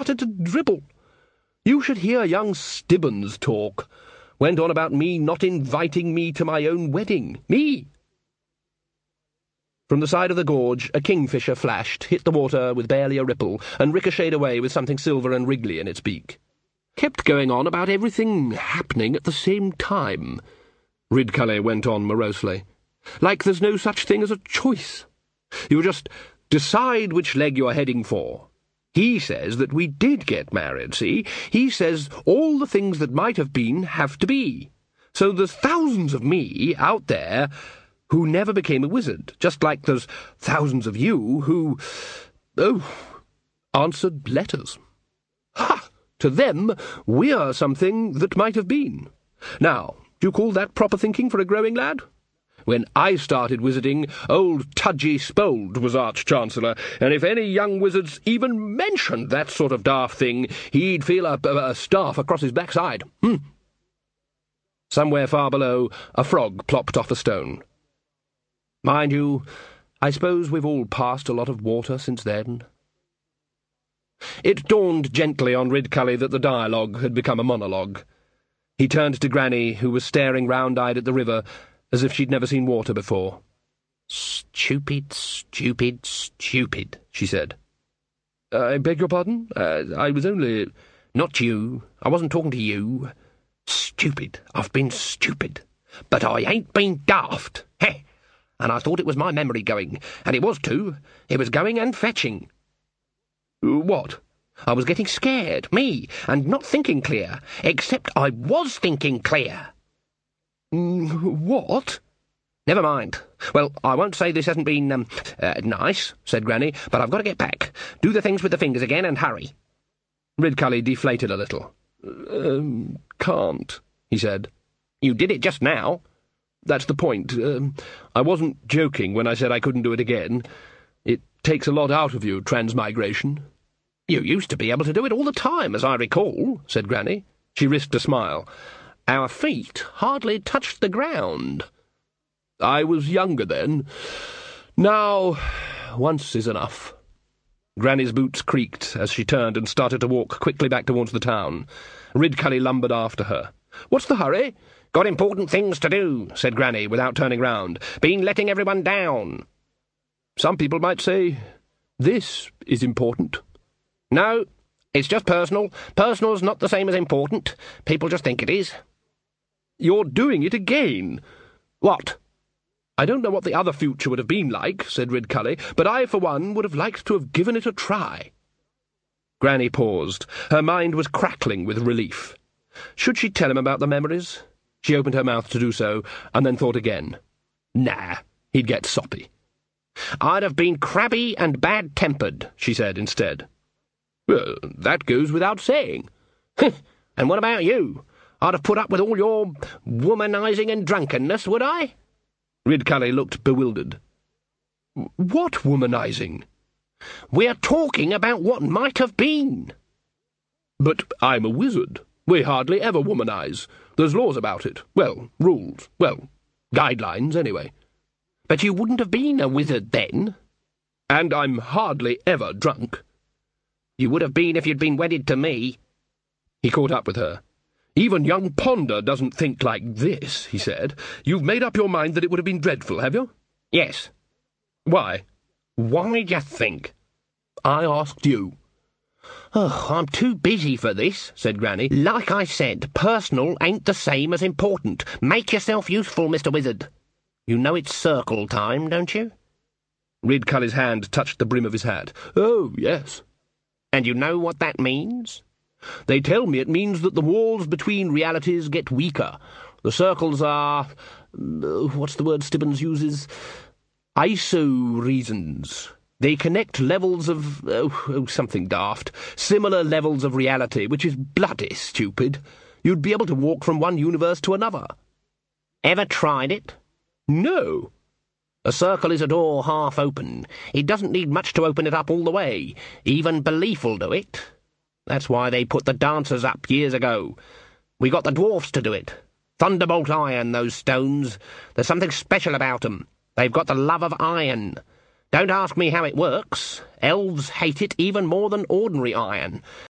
started to dribble. You should hear young Stibbons talk. Went on about me not inviting me to my own wedding. Me! From the side of the gorge, a kingfisher flashed, hit the water with barely a ripple, and ricocheted away with something silver and wriggly in its beak. Kept going on about everything happening at the same time, Ridcully went on morosely. Like there's no such thing as a choice. You just decide which leg you're heading for. He says that we did get married, see? He says all the things that might have been have to be. So there's thousands of me out there who never became a wizard, just like there's thousands of you who, answered letters. Ha! To them, we're something that might have been. Now, do you call that proper thinking for a growing lad? When I started wizarding, old Tudgy Spold was Arch-Chancellor, and if any young wizards even mentioned that sort of daft thing, he'd feel a staff across his backside. Somewhere far below, a frog plopped off a stone. Mind you, I suppose we've all passed a lot of water since then. It dawned gently on Ridcully that the dialogue had become a monologue. He turned to Granny, who was staring round-eyed at the river, as if she'd never seen water before. "Stupid, stupid, stupid," she said. "I beg your pardon? I was only—" "Not you. I wasn't talking to you. Stupid. I've been stupid. But I ain't been daft. Heh! And I thought it was my memory going. And it was too. It was going and fetching." "What?" "I was getting scared, me, and not thinking clear. Except I was thinking clear." "What?" "Never mind. Well, I won't say this hasn't been, nice," said Granny, "but I've got to get back. Do the things with the fingers again and hurry." Ridcully deflated a little. Can't," he said. "You did it just now." "That's the point. I wasn't joking when I said I couldn't do it again. It takes a lot out of you, transmigration." "You used to be able to do it all the time, as I recall," said Granny. She risked a smile. "Our feet hardly touched the ground." "I was younger then. Now, once is enough." Granny's boots creaked as she turned and started to walk quickly back towards the town. Ridcully lumbered after her. "What's the hurry?" "Got important things to do," said Granny, without turning round. "Been letting everyone down." "Some people might say this is important." "No, it's just personal. Personal's not the same as important. People just think it is." "You're doing it again." "What?" "I don't know what the other future would have been like," said Ridcully, "but I, for one, would have liked to have given it a try." Granny paused. Her mind was crackling with relief. Should she tell him about the memories? She opened her mouth to do so, and then thought again. Nah, he'd get soppy. "I'd have been crabby and bad-tempered," she said instead. "Well, that goes without saying." "And what about you? I'd have put up with all your womanizing and drunkenness, would I?" Ridcully looked bewildered. "What womanizing?" "We're talking about what might have been." "But I'm a wizard. We hardly ever womanize. There's laws about it. Well, rules. Well, guidelines, anyway." "But you wouldn't have been a wizard then." "And I'm hardly ever drunk." "You would have been if you'd been wedded to me." He caught up with her. "Even young Ponder doesn't think like this," he said. "You've made up your mind that it would have been dreadful, have you?" "Yes." "Why?" "Why d'you think?" "I asked you." "Oh, I'm too busy for this," said Granny. "Like I said, personal ain't the same as important. Make yourself useful, Mr. Wizard. You know it's circle time, don't you?" Ridcully's hand touched the brim of his hat. "Oh, yes." "And you know what that means?" "They tell me it means that the walls between realities get weaker. The circles are... what's the word Stibbons uses? Iso-reasons. They connect levels of... something daft. Similar levels of reality, which is bloody stupid. You'd be able to walk from one universe to another." "Ever tried it?" "No." "A circle is a door half open. It doesn't need much to open it up all the way. Even belief'll do it. That's why they put the dancers up years ago. We got the dwarfs to do it. Thunderbolt iron, those stones. There's something special about 'em. They've got the love of iron. Don't ask me how it works. Elves hate it even more than ordinary iron.